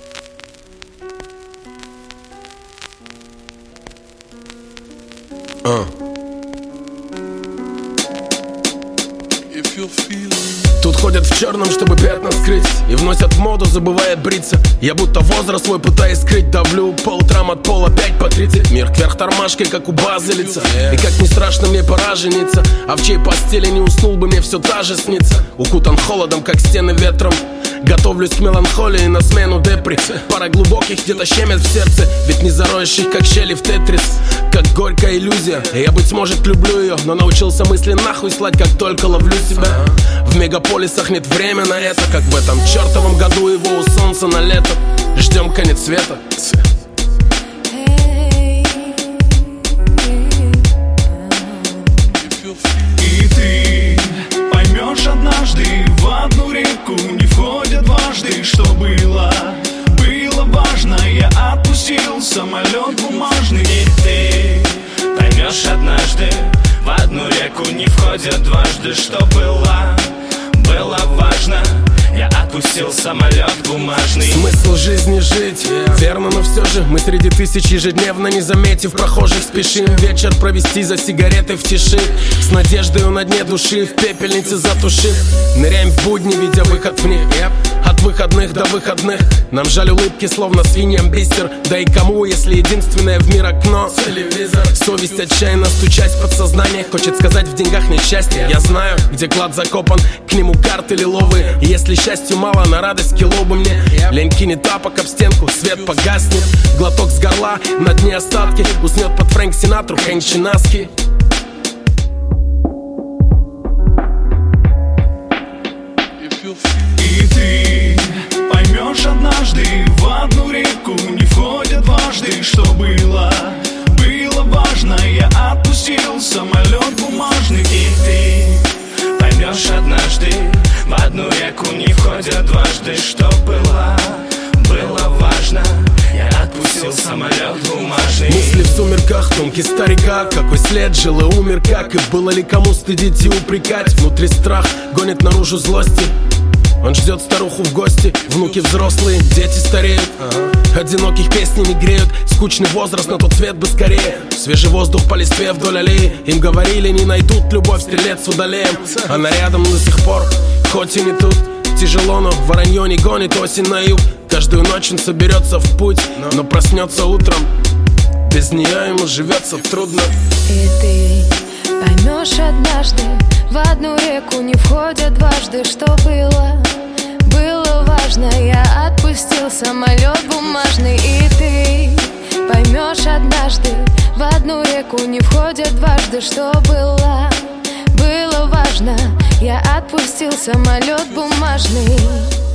Тут ходят в черном, чтобы пятна скрыть, и вносят в моду, забывая бриться. Я будто возраст свой пытаюсь скрыть. Давлю по утрам от пола 5 по 30. Мир кверх тормашкой, как у базилица. И как не страшно мне пора жениться. А в чьей постели не уснул бы, мне все та же снится. Укутан холодом, как стены ветром. Готовлюсь к меланхолии на смену депри. Пара глубоких где-то щемят в сердце. Ведь не зароешь их, как щели в тетрис. Как горькая иллюзия. Я, быть может, люблю ее, но научился мысли нахуй слать, как только ловлю себя. В мегаполисах нет времени на это, как в этом чертовом году его у солнца на лето. Ждем конец света. И ты поймешь однажды, в одну реку не входят дважды. Что было важно, я отпустил самолет бумажный. И ты поймешь однажды, в одну реку не входят дважды. Что было важно, я отпустил самолет бумажный. Смысл жизни жить, верно, но все же мы среди тысяч ежедневно, не заметив прохожих, спешим вечер провести за сигаретой в тиши. С надеждой на дне души, в пепельнице затушив. Ныряем в будни, видя выход в них. От выходных до выходных. Нам жаль улыбки, словно свиньям бисер. Да и кому, если единственное в мир окно телевизор. Совесть отчаянно стучась в подсознание. Хочет сказать, в деньгах нет счастья. Я знаю, где клад закопан, к нему карты лиловые. И если счастью мало, на радость кило бы мне. Лень кинет тапок об стенку, свет погаснет. Глоток с горла, на дне остатки. Уснет под Фрэнк Синатру, Хэнк Чинаски. И ты поймешь однажды, в одну реку не входят дважды. Что было важно, я отпустил самолет бумажный. И ты поймешь однажды, в одну реку не входят дважды. Что было важно, я отпустил самолет бумажный. Мысли в сумерках, тонкий старика. Какой след жил и умер, как. И было ли кому стыдить и упрекать? Внутри страх гонит наружу злости. Он ждет старуху в гости. Внуки взрослые, дети стареют. Одиноких песни не греют. Скучный возраст, на тот свет бы скорее. Свежий воздух по листве вдоль аллеи. Им говорили, не найдут любовь стрелец с удалеем. Она рядом до сих пор, хоть и не тут. Тяжело, но воронье не гонит осень на юг. Каждую ночь он соберется в путь, но проснется утром. Без нее ему живется трудно. И ты поймешь однажды, в одну реку не входят дважды. Что было важно, я отпустил самолет бумажный. И ты поймешь однажды, в одну реку не входят дважды. Что было важно, я отпустил самолет бумажный.